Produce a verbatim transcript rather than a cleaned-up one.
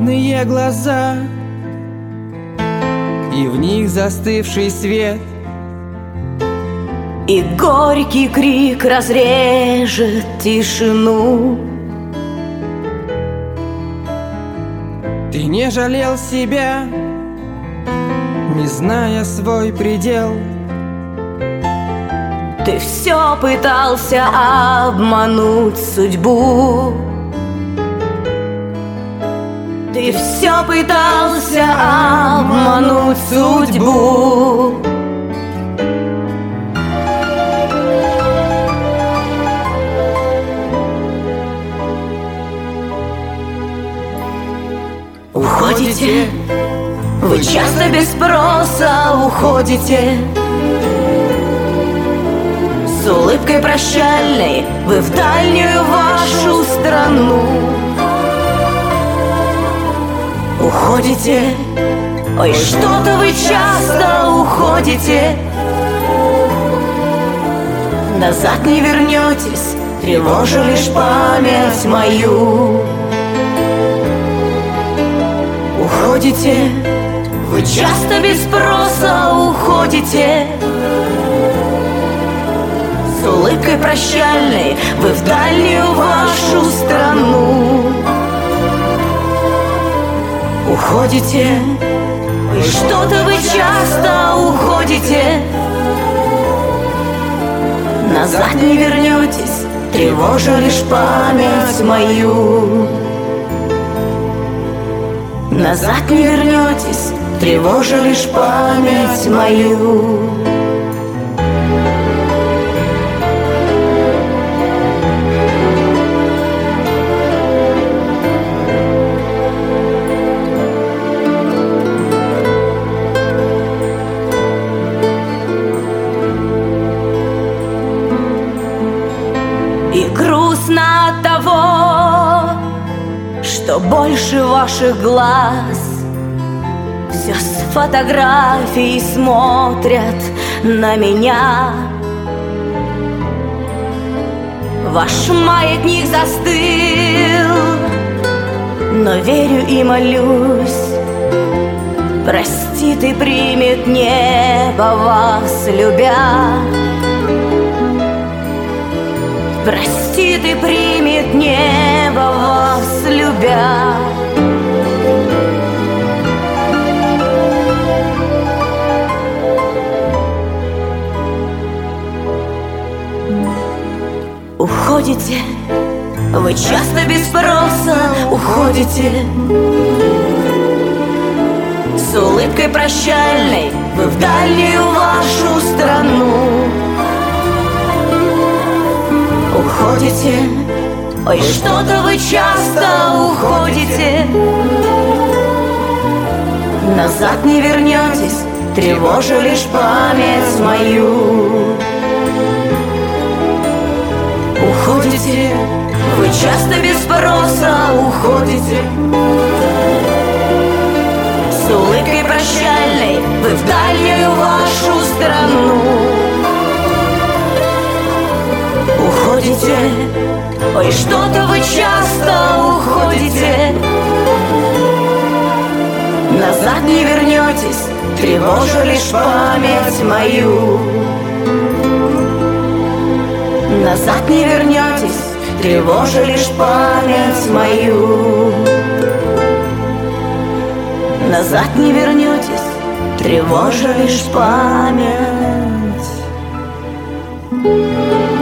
холодные глаза, и в них застывший свет, и горький крик разрежет тишину. Ты не жалел себя, не зная свой предел. Ты все пытался обмануть судьбу. Ты все пытался обмануть судьбу. Уходите, вы часто без спроса уходите. С улыбкой прощальной вы в дальнюю вашу страну уходите. Ой, что-то вы часто уходите. Назад не вернетесь, тревожу лишь память мою. Уходите, вы часто без спроса уходите. С улыбкой прощальной вы в дальнюю вашу страну уходите. И что-то вы часто уходите. Назад не вернетесь, тревожу лишь память мою. Назад не вернетесь, тревожу лишь память мою. И грустно от того, что больше ваших глаз все с фотографий смотрят на меня. Ваш маятник застыл, но верю и молюсь, простит и примет небо вас любя. Простит и примет небо вас любя. Уходите, вы часто без спроса уходите. С улыбкой прощальной вы в дальнюю вашу страну уходите. Ой, что-то вы часто уходите. Назад не вернетесь, тревожу лишь память мою. Уходите, вы часто без спроса уходите. С улыбкой прощальной вы в дальнюю вашу страну уходите. Ой, что-то вы часто уходите. Назад не вернетесь, тревожу лишь память мою. Назад не вернетесь, тревожу лишь память мою. Назад не вернетесь, тревожу лишь память.